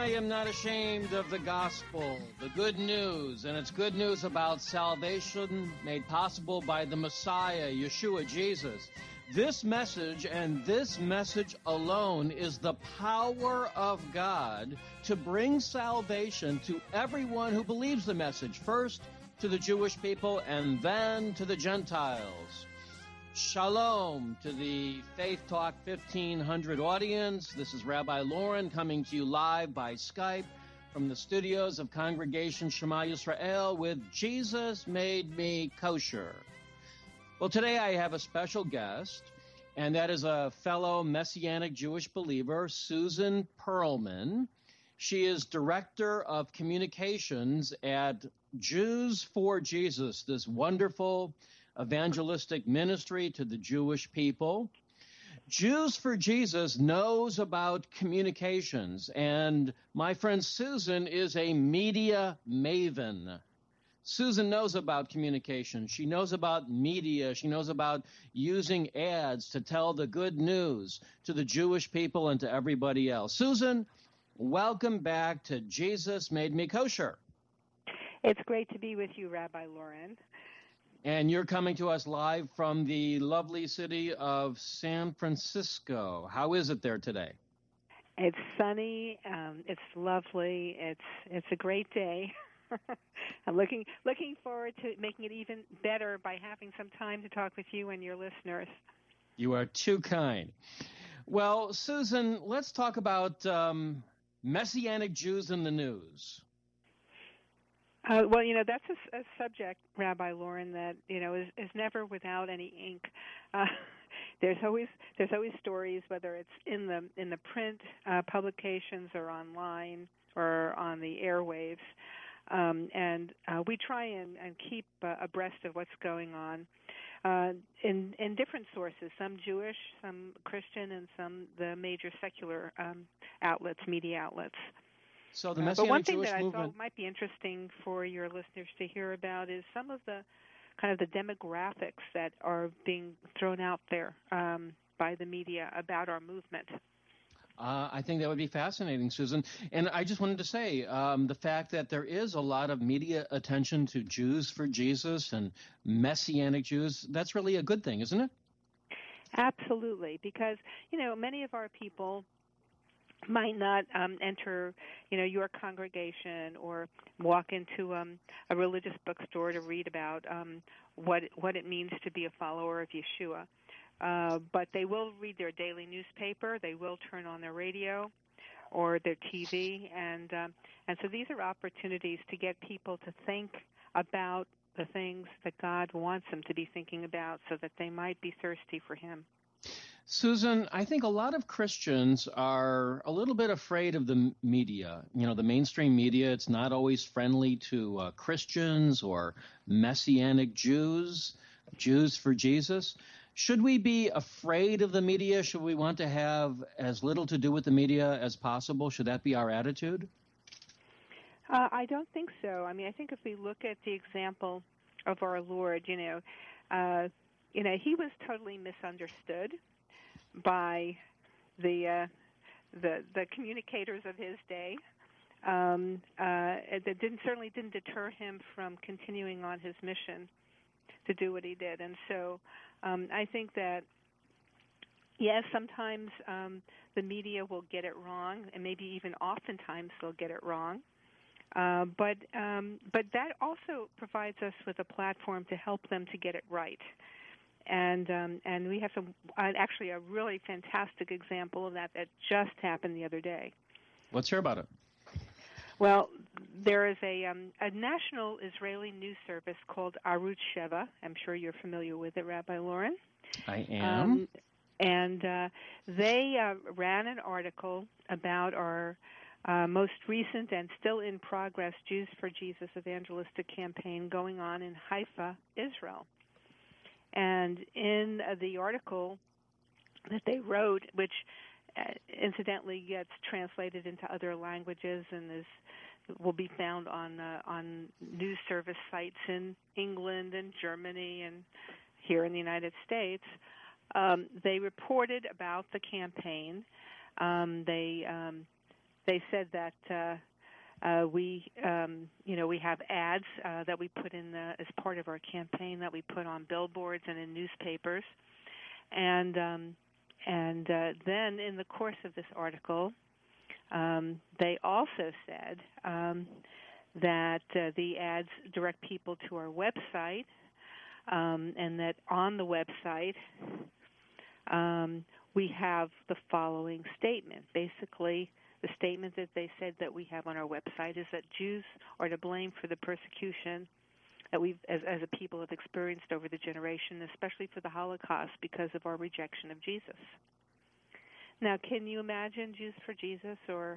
am not ashamed of the gospel, the good news, and it's good news about salvation made possible by the Messiah, Yeshua, Jesus. This message and this message alone is the power of God to bring salvation to everyone who believes the message, first to the Jewish people and then to the Gentiles. Shalom to the Faith Talk 1500 audience. This is Rabbi Lauren coming to you live by Skype from the studios of Congregation Shema Yisrael with Jesus Made Me Kosher. Well, today I have a special guest, and that is a fellow Messianic Jewish believer, Susan Perlman. She is Director of Communications at Jews for Jesus, this wonderful evangelistic ministry to the Jewish people. Jews for Jesus knows about communications, and my friend Susan is a media maven. Susan knows about communication. She knows about media. She knows about using ads to tell the good news to the Jewish people and to everybody else. Susan, welcome back to Jesus Made Me Kosher. It's great to be with you, Rabbi Lauren. And you're coming to us live from the lovely city of San Francisco. How is it there today? It's sunny. It's lovely. It's a great day. I'm looking forward to making it even better by having some time to talk with you and your listeners. You are too kind. Well, Susan, let's talk about Messianic Jews in the news. Well, that's a subject, Rabbi Lauren, that is never without any ink. There's always stories, whether it's in the print publications or online or on the airwaves, and we try and keep abreast of what's going on in different sources. Some Jewish, some Christian, and some the major secular outlets, media outlets. So the Messianic but one thing Jewish that movement... I thought might be interesting for your listeners to hear about is some of the kind of the demographics that are being thrown out there by the media about our movement. I think that would be fascinating, Susan. And I just wanted to say the fact that there is a lot of media attention to Jews for Jesus and Messianic Jews, that's really a good thing, isn't it? Absolutely, because, many of our people might not enter, your congregation or walk into a religious bookstore to read about what it means to be a follower of Yeshua. But they will read their daily newspaper. They will turn on their radio or their TV, and so these are opportunities to get people to think about the things that God wants them to be thinking about, so that they might be thirsty for Him. Susan, I think a lot of Christians are a little bit afraid of the media. The mainstream media, it's not always friendly to Christians or Messianic Jews, Jews for Jesus. Should we be afraid of the media? Should we want to have as little to do with the media as possible? Should that be our attitude? I don't think so. I think if we look at the example of our Lord, He was totally misunderstood by the communicators of his day. That certainly didn't deter him from continuing on his mission to do what he did. And so I think that, yes, sometimes the media will get it wrong, and maybe even oftentimes they'll get it wrong. But that also provides us with a platform to help them to get it right. And we have actually a really fantastic example of that just happened the other day. Let's hear about it. Well, there is a national Israeli news service called Arutz Sheva. I'm sure you're familiar with it, Rabbi Lauren. I am. And they ran an article about our most recent and still in progress Jews for Jesus evangelistic campaign going on in Haifa, Israel. And in the article that they wrote, which incidentally gets translated into other languages and will be found on news service sites in England and Germany and here in the United States, they reported about the campaign. They they said that we have ads that we put in as part of our campaign that we put on billboards and in newspapers, and then in the course of this article, they also said that the ads direct people to our website, and that on the website we have the following statement. Basically, the statement that they said that we have on our website is that Jews are to blame for the persecution that we've, as a people, have experienced over the generation, especially for the Holocaust, because of our rejection of Jesus. Now, can you imagine Jews for Jesus or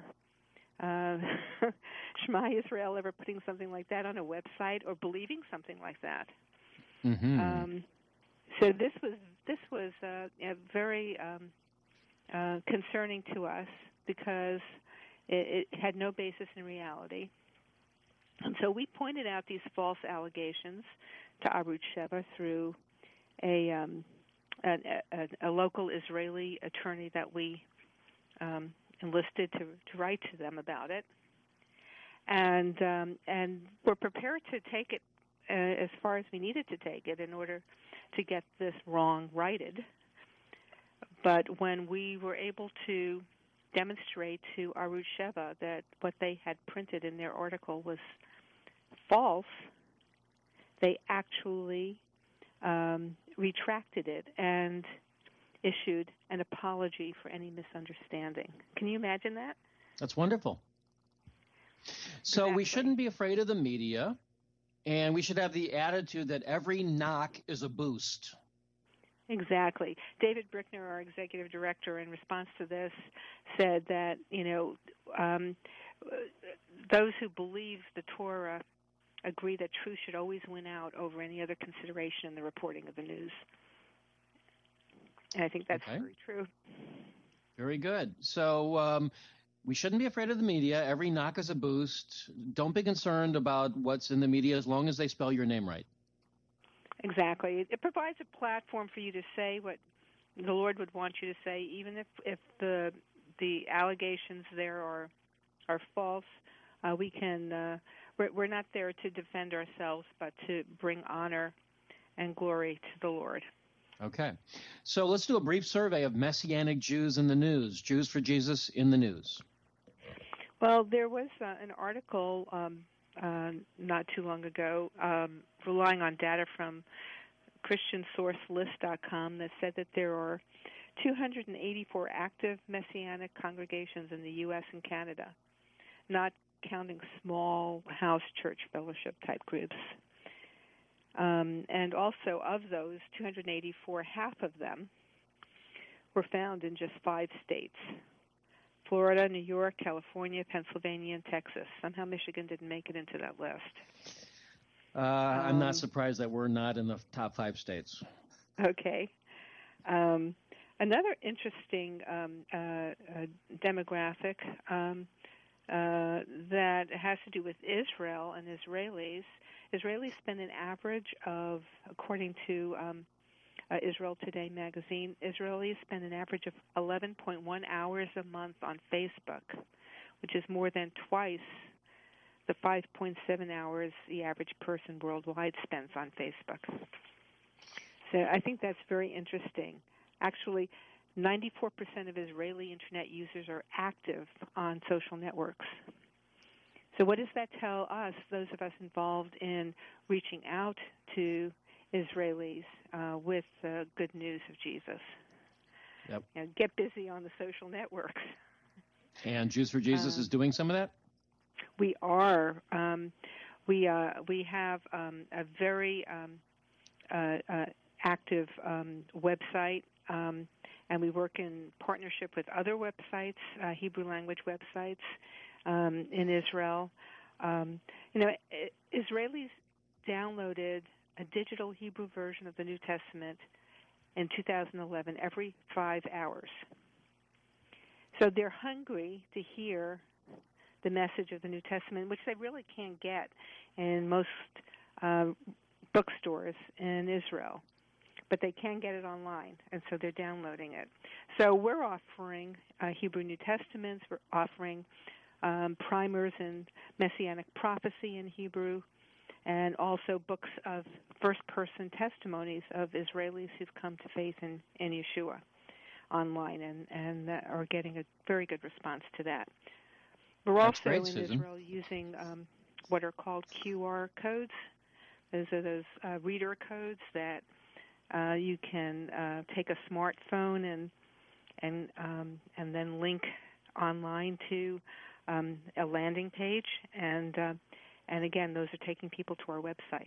Shema Israel ever putting something like that on a website or believing something like that? Mm-hmm. So this was very concerning to us because it had no basis in reality. And so we pointed out these false allegations to Arutz Sheva through a local Israeli attorney that we enlisted to write to them about it, and we're prepared to take it as far as we needed to take it in order to get this wrong righted. But when we were able to demonstrate to Arutz Sheva that what they had printed in their article was false, they actually retracted it and issued an apology for any misunderstanding. Can you imagine that? That's wonderful. So Exactly. We shouldn't be afraid of the media, and we should have the attitude that every knock is a boost. Exactly. David Brickner, our executive director, in response to this, said that, those who believe the Torah agree that truth should always win out over any other consideration in the reporting of the news. And I think that's very true. Very good. So we shouldn't be afraid of the media. Every knock is a boost. Don't be concerned about what's in the media as long as they spell your name right. Exactly. It provides a platform for you to say what the Lord would want you to say, even if the allegations there are false. We can. We're not there to defend ourselves, but to bring honor and glory to the Lord. Okay. So let's do a brief survey of Messianic Jews in the news. Jews for Jesus in the news. Well, there was an article not too long ago, relying on data from ChristianSourceList.com, that said that there are 284 active Messianic congregations in the U.S. and Canada, not counting small house church fellowship type groups. And also, of those 284, half of them were found in just 5 states: Florida, New York, California, Pennsylvania, and Texas. Somehow Michigan didn't make it into that list. I'm not surprised that we're not in the top 5 states. Okay. Another interesting demographic that has to do with Israel and Israelis. Israelis spend an average of, according to Israel Today magazine, Israelis spend an average of 11.1 hours a month on Facebook, which is more than twice the 5.7 hours the average person worldwide spends on Facebook. So I think that's very interesting. Actually, 94% of Israeli Internet users are active on social networks. So what does that tell us, those of us involved in reaching out to Israelis with good news of Jesus? Yep. Get busy on the social networks. And Jews for Jesus is doing some of that? We are. We have a very active website, and we work in partnership with other websites, Hebrew language websites in Israel. Israelis downloaded a digital Hebrew version of the New Testament in 2011 every 5 hours. So they're hungry to hear the message of the New Testament, which they really can't get in most bookstores in Israel. But they can get it online, and so they're downloading it. So we're offering Hebrew New Testaments. We're offering primers in Messianic prophecy in Hebrew, and also books of first-person testimonies of Israelis who've come to faith in Yeshua online, and are getting a very good response to that. We're That's also great, in Susan. Israel using what are called QR codes. Those are those reader codes that you can take a smartphone and then link online to a landing page, and again, those are taking people to our website.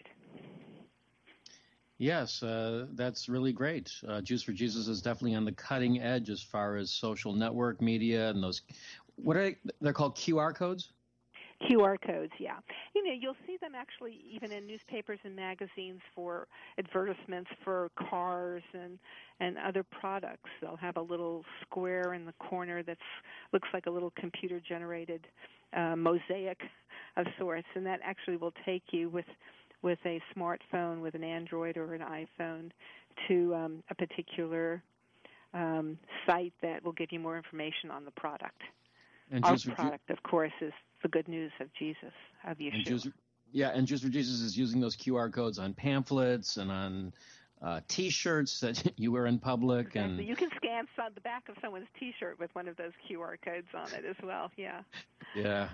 Yes, that's really great. Jews for Jesus is definitely on the cutting edge as far as social network media and those. They're called QR codes? QR codes, yeah. You'll see them actually even in newspapers and magazines for advertisements for cars and other products. They'll have a little square in the corner that looks like a little computer-generated mosaic of sorts, and that actually will take you with a smartphone, with an Android or an iPhone, to a particular site that will give you more information on the product. And our product, of course, is the good news of Jesus, of Yeshua. And Jews for Jesus is using those QR codes on pamphlets and on T-shirts that you wear in public. Exactly. And you can scan the back of someone's T-shirt with one of those QR codes on it as well, yeah. Yeah.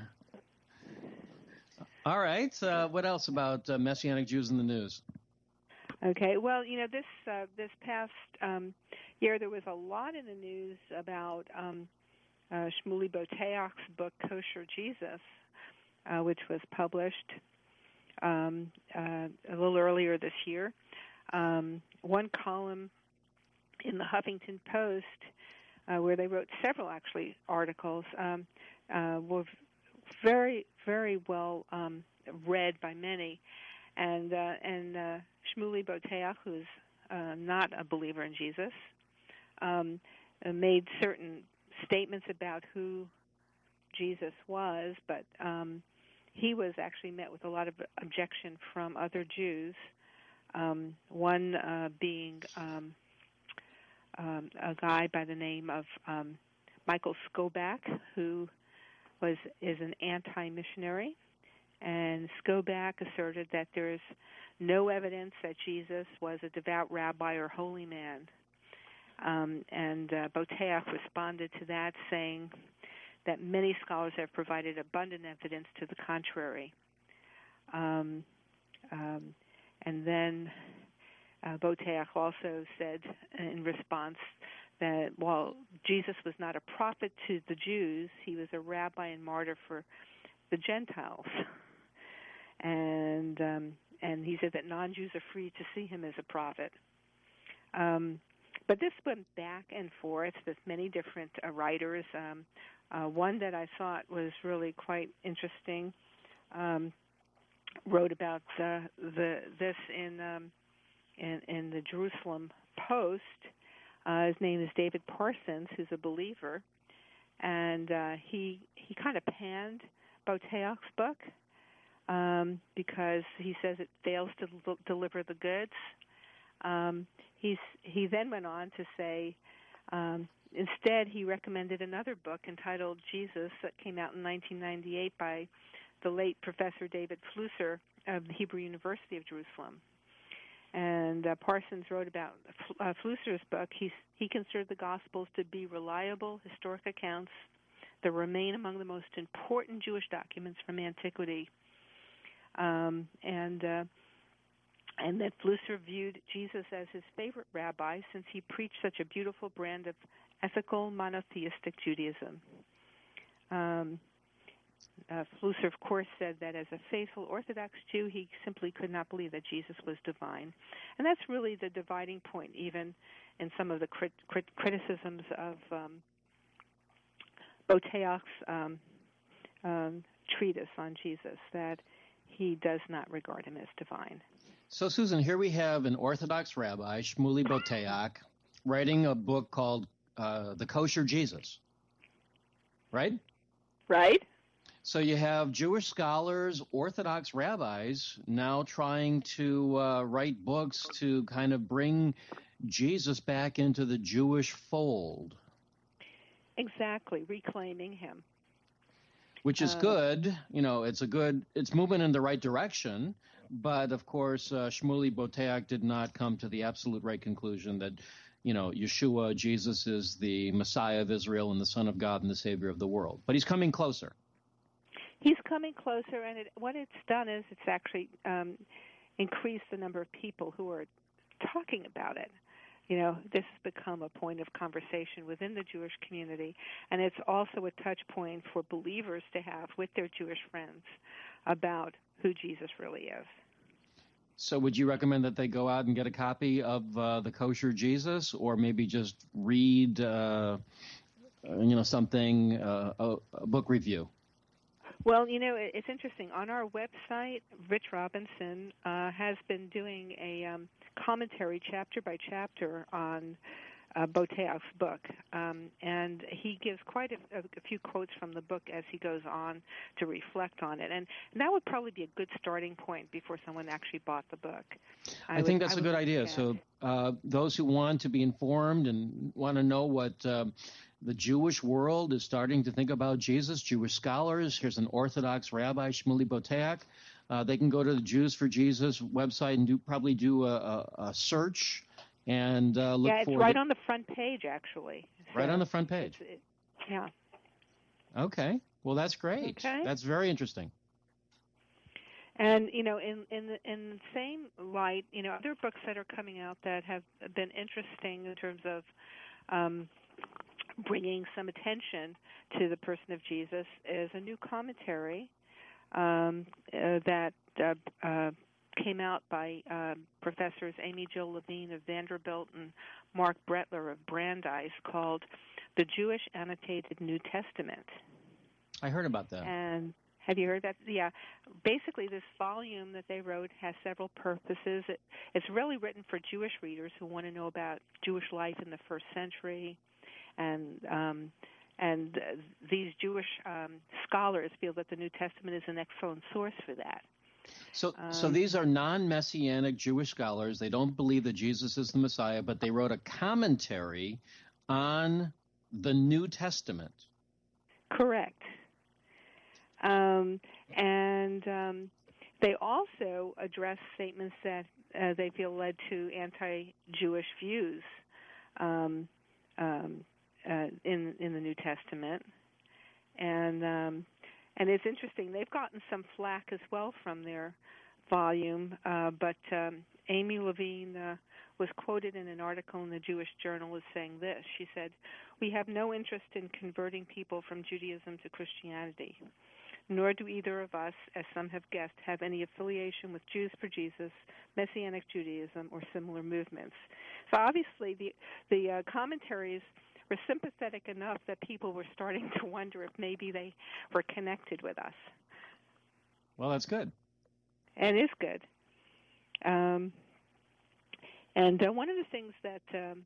All right. What else about Messianic Jews in the news? Okay. Well, this past year there was a lot in the news about Shmuley Boteach's book, Kosher Jesus, which was published a little earlier this year. One column in the Huffington Post, where they wrote several, actually, articles, were very, very well read by many. And Shmuley Boteach, who's not a believer in Jesus, made certain statements about who Jesus was, but he was actually met with a lot of objection from other Jews, one being a guy by the name of Michael Skobac, who is an anti-missionary, and Skobac asserted that there is no evidence that Jesus was a devout rabbi or holy man. And Boteach responded to that, saying that many scholars have provided abundant evidence to the contrary. And then Boteach also said in response that while Jesus was not a prophet to the Jews, he was a rabbi and martyr for the Gentiles. And he said that non-Jews are free to see him as a prophet. But this went back and forth with many different writers. One that I thought was really quite interesting wrote about this in the Jerusalem Post. His name is David Parsons, who's a believer, and he kind of panned Boteach's book because he says it fails to deliver the goods. He then went on to say, instead he recommended another book entitled Jesus that came out in 1998 by the late Professor David Flusser of the Hebrew University of Jerusalem. And Parsons wrote about Flusser's book. He considered the Gospels to be reliable historic accounts that remain among the most important Jewish documents from antiquity. And that Flusser viewed Jesus as his favorite rabbi since he preached such a beautiful brand of ethical monotheistic Judaism. Flusser, of course, said that as a faithful Orthodox Jew, he simply could not believe that Jesus was divine. And that's really the dividing point, even in some of the criticisms of Boteach's treatise on Jesus, that he does not regard him as divine. So, Susan, here we have an Orthodox rabbi, Shmuley Boteach, writing a book called The Kosher Jesus, right? Right. So you have Jewish scholars, Orthodox rabbis, now trying to write books to kind of bring Jesus back into the Jewish fold. Exactly, reclaiming him. which is good. It's moving in the right direction. But of course, Shmuley Boteach did not come to the absolute right conclusion that, Yeshua, Jesus, is the Messiah of Israel and the Son of God and the Savior of the world. But he's coming closer. He's coming closer, and what it's done is it's actually increased the number of people who are talking about it. This has become a point of conversation within the Jewish community, and it's also a touch point for believers to have with their Jewish friends about who Jesus really is. So would you recommend that they go out and get a copy of the Kosher Jesus, or maybe just read, something, a book review? Well, it's interesting. On our website, Rich Robinson has been doing a commentary chapter by chapter on Boteach's book, and he gives quite a few quotes from the book as he goes on to reflect on it, and that would probably be a good starting point before someone actually bought the book. I think that's a good idea. So those who want to be informed and want to know what the Jewish world is starting to think about Jesus, Jewish scholars, here's an Orthodox rabbi, Shmuley Boteach. They can go to the Jews for Jesus website and probably do a search and look for... Yeah, it's right on the front page, actually. Right on the front page? Yeah. Okay. Well, that's great. Okay. That's very interesting. And, in the same light, other books that are coming out that have been interesting in terms of bringing some attention to the person of Jesus is a new commentary that came out by professors Amy Jill Levine of Vanderbilt and Mark Brettler of Brandeis called The Jewish Annotated New Testament. I heard about that. And have you heard that? Yeah. Basically, this volume that they wrote has several purposes. It's really written for Jewish readers who want to know about Jewish life in the first century, and these Jewish scholars feel that the New Testament is an excellent source for that. So these are non-Messianic Jewish scholars. They don't believe that Jesus is the Messiah, but they wrote a commentary on the New Testament. Correct. And they also address statements that they feel led to anti-Jewish views in the New Testament, and it's interesting. They've gotten some flack as well from their volume, but Amy Levine was quoted in an article in the Jewish Journal as saying this. She said, "We have no interest in converting people from Judaism to Christianity, nor do either of us, as some have guessed, have any affiliation with Jews for Jesus, Messianic Judaism, or similar movements." So obviously the commentaries were sympathetic enough that people were starting to wonder if maybe they were connected with us. Well, that's good. And it's good. And one of the things that,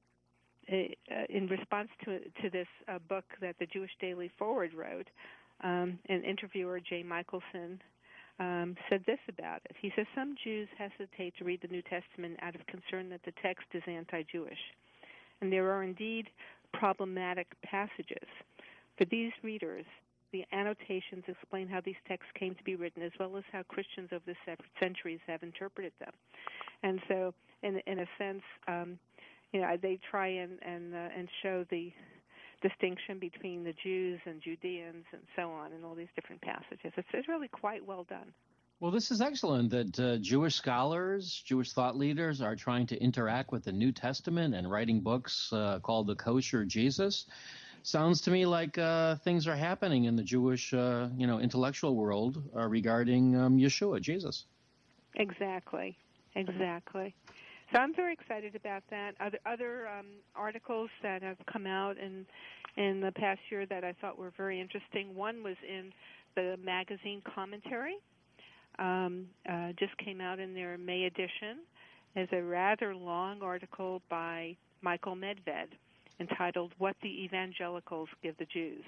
in response to this book that the Jewish Daily Forward wrote, an interviewer, Jay Michelson, said this about it. He says, "Some Jews hesitate to read the New Testament out of concern that the text is anti-Jewish. And there are indeed problematic passages. For these readers, the annotations explain how these texts came to be written, as well as how Christians of the centuries have interpreted them." And so, in a sense, they try and show the distinction between the Jews and Judeans and so on, in all these different passages. It's really quite well done. Well, this is excellent that Jewish scholars, Jewish thought leaders are trying to interact with the New Testament and writing books called The Kosher Jesus. Sounds to me like things are happening in the Jewish, intellectual world regarding Yeshua, Jesus. Exactly. So I'm very excited about that. Other articles that have come out in the past year that I thought were very interesting. One was in the magazine Commentary. Just came out in their May edition. Is a rather long article by Michael Medved entitled "What the Evangelicals Give the Jews."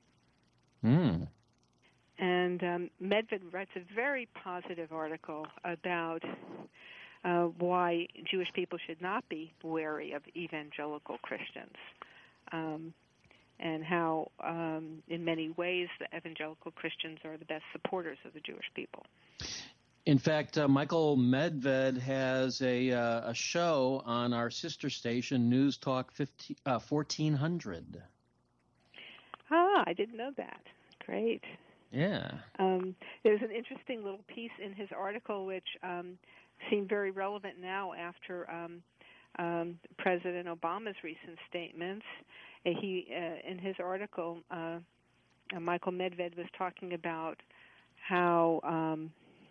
And Medved writes a very positive article about why Jewish people should not be wary of evangelical Christians. and how, in many ways, the evangelical Christians are the best supporters of the Jewish people. In fact, Michael Medved has a show on our sister station, News Talk 1400. Ah, I didn't know that. Great. Yeah. There's an interesting little piece in his article which seemed very relevant now after President Obama's recent statements. He, in his article, Michael Medved was talking about how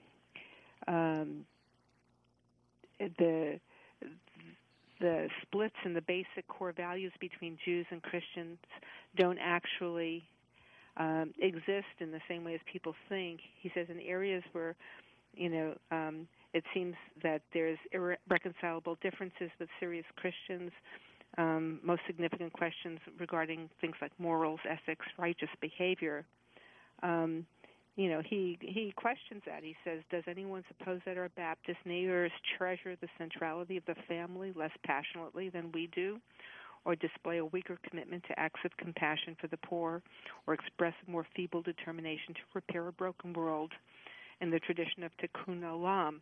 the splits in the basic core values between Jews and Christians don't actually exist in the same way as people think. He says in areas where, it seems that there's irreconcilable differences with serious Christians, most significant questions regarding things like morals, ethics, righteous behavior. He questions that. He says, does anyone suppose that our Baptist neighbors treasure the centrality of the family less passionately than we do, or display a weaker commitment to acts of compassion for the poor, or express a more feeble determination to repair a broken world in the tradition of Tikkun Olam?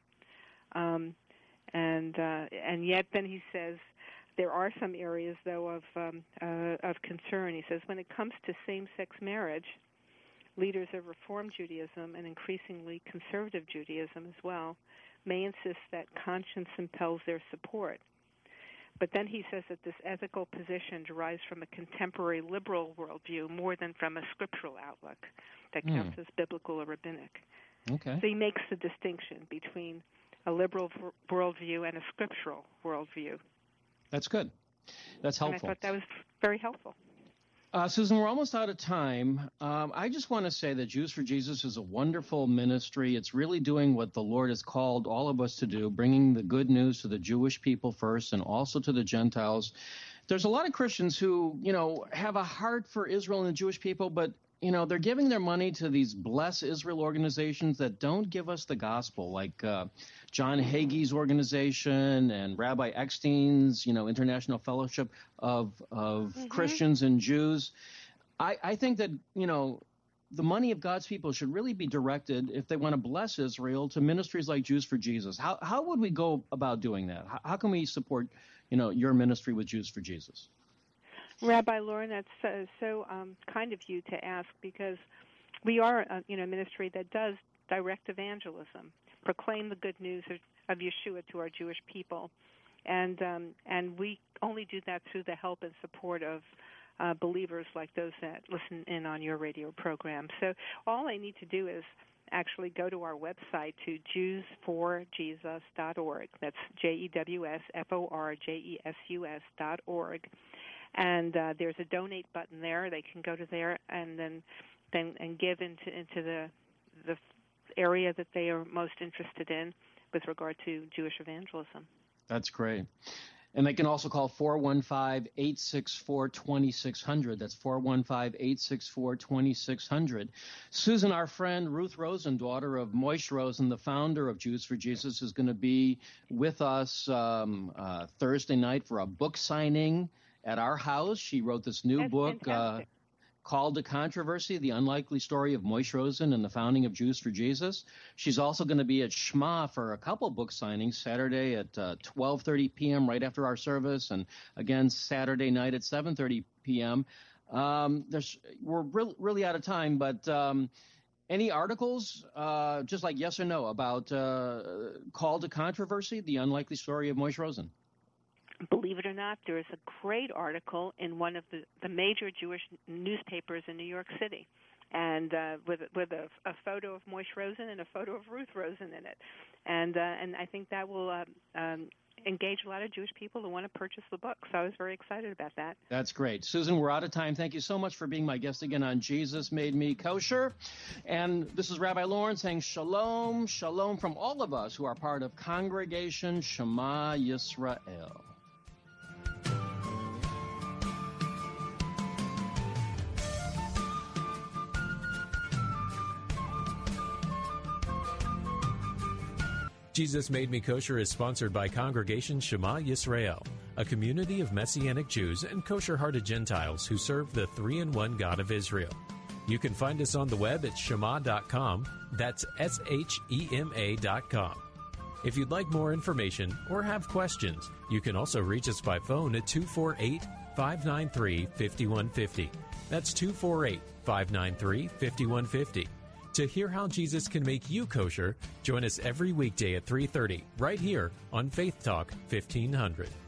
And yet then he says, there are some areas, though, of concern. He says, when it comes to same-sex marriage, leaders of Reform Judaism and increasingly conservative Judaism as well may insist that conscience impels their support. But then he says that this ethical position derives from a contemporary liberal worldview more than from a scriptural outlook that counts as biblical or rabbinic. Okay. So he makes the distinction between a liberal worldview and a scriptural worldview. That's good. That's helpful. And I thought that was very helpful. Susan, we're almost out of time. I just want to say that Jews for Jesus is a wonderful ministry. It's really doing what the Lord has called all of us to do, bringing the good news to the Jewish people first and also to the Gentiles. There's a lot of Christians who, have a heart for Israel and the Jewish people, but, they're giving their money to these Bless Israel organizations that don't give us the gospel, like John Hagee's organization and Rabbi Eckstein's, International Fellowship of Christians and Jews. I think that, the money of God's people should really be directed, if they want to bless Israel, to ministries like Jews for Jesus. How would we go about doing that? How can we support, your ministry with Jews for Jesus? Rabbi Lauren, that's so kind of you to ask, because we are a ministry that does direct evangelism, proclaim the good news of Yeshua to our Jewish people, and we only do that through the help and support of believers like those that listen in on your radio program. So all I need to do is actually go to our website, to JewsForJesus.org. That's JewsForJesus.org. And there's a donate button there. They can go to there and then give into the area that they are most interested in with regard to Jewish evangelism. That's great. And they can also call 415-864-2600. That's 415-864-2600. Susan, our friend Ruth Rosen, daughter of Moishe Rosen, the founder of Jews for Jesus, is going to be with us Thursday night for a book signing at our house. She wrote this new book called The Controversy, The Unlikely Story of Moishe Rosen and the Founding of Jews for Jesus. She's also going to be at Shema for a couple book signings, Saturday at 12:30 p.m. right after our service, and again Saturday night at 7:30 p.m. We're really out of time, but any articles, just like yes or no, about Call to Controversy, The Unlikely Story of Moishe Rosen? Believe it or not, there is a great article in one of the major Jewish newspapers in New York City, and with a photo of Moishe Rosen and a photo of Ruth Rosen in it, and I think that will engage a lot of Jewish people who want to purchase the book. So I was very excited about that. That's great. Susan, we're out of time. Thank you so much for being my guest again on Jesus Made Me Kosher. And this is Rabbi Lauren saying shalom, shalom from all of us who are part of Congregation Shema Yisrael. Jesus Made Me Kosher is sponsored by Congregation Shema Yisrael, a community of Messianic Jews and kosher-hearted Gentiles who serve the three-in-one God of Israel. You can find us on the web at shema.com. That's SHEMA.com. If you'd like more information or have questions, you can also reach us by phone at 248-593-5150. That's 248-593-5150. To hear how Jesus can make you kosher, join us every weekday at 3:30 right here on Faith Talk 1500.